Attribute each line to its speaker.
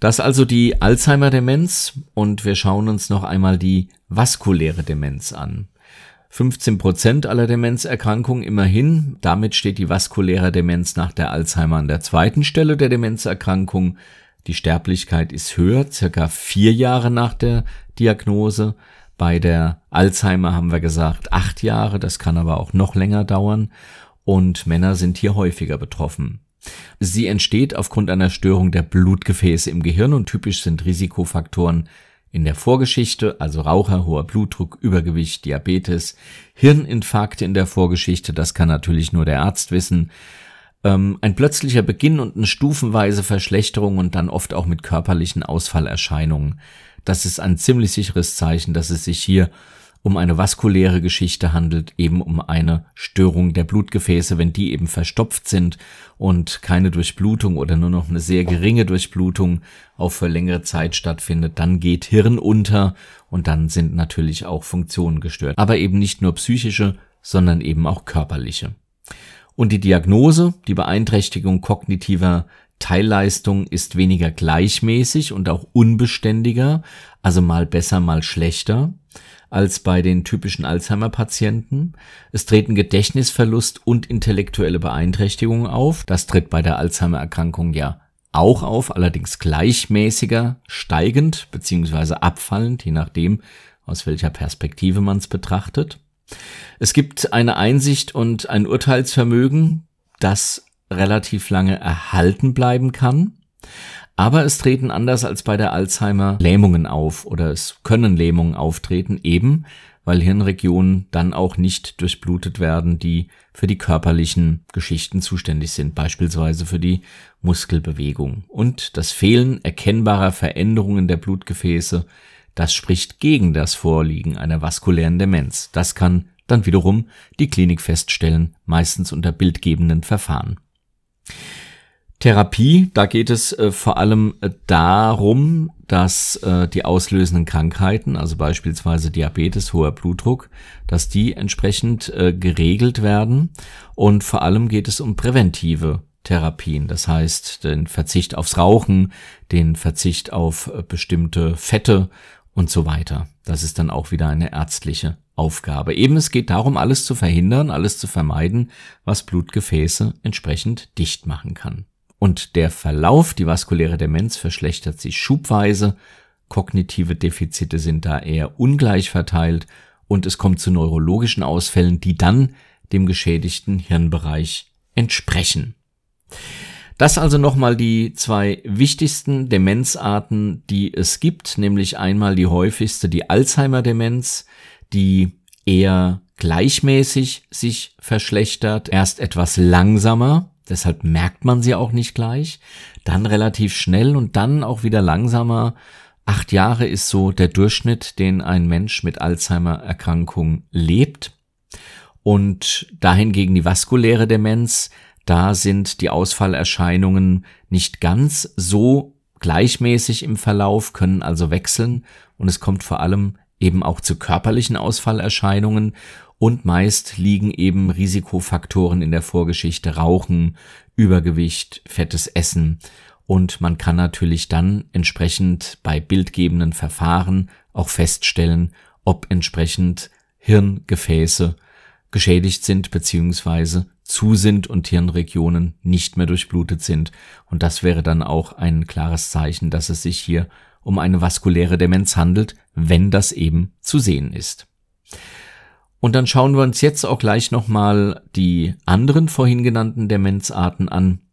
Speaker 1: Das ist also die Alzheimer-Demenz und wir schauen uns noch einmal die vaskuläre Demenz an. 15% aller Demenzerkrankungen immerhin. Damit steht die vaskuläre Demenz nach der Alzheimer an der zweiten Stelle der Demenzerkrankung. Die Sterblichkeit ist höher, circa 4 Jahre nach der Diagnose. Bei der Alzheimer haben wir gesagt 8 Jahre, das kann aber auch noch länger dauern. Und Männer sind hier häufiger betroffen. Sie entsteht aufgrund einer Störung der Blutgefäße im Gehirn und typisch sind Risikofaktoren in der Vorgeschichte, also Raucher, hoher Blutdruck, Übergewicht, Diabetes, Hirninfarkte in der Vorgeschichte, das kann natürlich nur der Arzt wissen, ein plötzlicher Beginn und eine stufenweise Verschlechterung und dann oft auch mit körperlichen Ausfallerscheinungen. Das ist ein ziemlich sicheres Zeichen, dass es sich hier um eine vaskuläre Geschichte handelt, eben um eine Störung der Blutgefäße. Wenn die eben verstopft sind und keine Durchblutung oder nur noch eine sehr geringe Durchblutung auch für längere Zeit stattfindet, dann geht Hirn unter und dann sind natürlich auch Funktionen gestört. Aber eben nicht nur psychische, sondern eben auch körperliche. Und die Diagnose, die Beeinträchtigung kognitiver Teilleistung ist weniger gleichmäßig und auch unbeständiger, also mal besser, mal schlechter als bei den typischen Alzheimer-Patienten. Es treten Gedächtnisverlust und intellektuelle Beeinträchtigungen auf. Das tritt bei der Alzheimer-Erkrankung ja auch auf, allerdings gleichmäßiger steigend bzw. abfallend, je nachdem, aus welcher Perspektive man es betrachtet. Es gibt eine Einsicht und ein Urteilsvermögen, das relativ lange erhalten bleiben kann. Aber es treten anders als bei der Alzheimer Lähmungen auf oder es können Lähmungen auftreten, eben weil Hirnregionen dann auch nicht durchblutet werden, die für die körperlichen Geschichten zuständig sind, beispielsweise für die Muskelbewegung. Und das Fehlen erkennbarer Veränderungen der Blutgefäße, das spricht gegen das Vorliegen einer vaskulären Demenz. Das kann dann wiederum die Klinik feststellen, meistens unter bildgebenden Verfahren. Therapie, da geht es vor allem darum, dass die auslösenden Krankheiten, also beispielsweise Diabetes, hoher Blutdruck, dass die entsprechend geregelt werden und vor allem geht es um präventive Therapien, das heißt den Verzicht aufs Rauchen, den Verzicht auf bestimmte Fette und so weiter. Das ist dann auch wieder eine ärztliche Aufgabe. Eben es geht darum, alles zu verhindern, alles zu vermeiden, was Blutgefäße entsprechend dicht machen kann. Und der Verlauf, die vaskuläre Demenz, verschlechtert sich schubweise, kognitive Defizite sind da eher ungleich verteilt und es kommt zu neurologischen Ausfällen, die dann dem geschädigten Hirnbereich entsprechen. Das also nochmal die 2 wichtigsten Demenzarten, die es gibt, nämlich einmal die häufigste, die Alzheimer-Demenz, die eher gleichmäßig sich verschlechtert, erst etwas langsamer, deshalb merkt man sie auch nicht gleich, dann relativ schnell und dann auch wieder langsamer. 8 Jahre ist so der Durchschnitt, den ein Mensch mit Alzheimer-Erkrankung lebt. Und dahingegen die vaskuläre Demenz, da sind die Ausfallerscheinungen nicht ganz so gleichmäßig im Verlauf, können also wechseln und es kommt vor allem eben auch zu körperlichen Ausfallerscheinungen und meist liegen eben Risikofaktoren in der Vorgeschichte, Rauchen, Übergewicht, fettes Essen und man kann natürlich dann entsprechend bei bildgebenden Verfahren auch feststellen, ob entsprechend Hirngefäße geschädigt sind bzw. zu sind und Hirnregionen nicht mehr durchblutet sind und das wäre dann auch ein klares Zeichen, dass es sich hier um eine vaskuläre Demenz handelt, wenn das eben zu sehen ist. Und dann schauen wir uns jetzt auch gleich nochmal die anderen vorhin genannten Demenzarten an.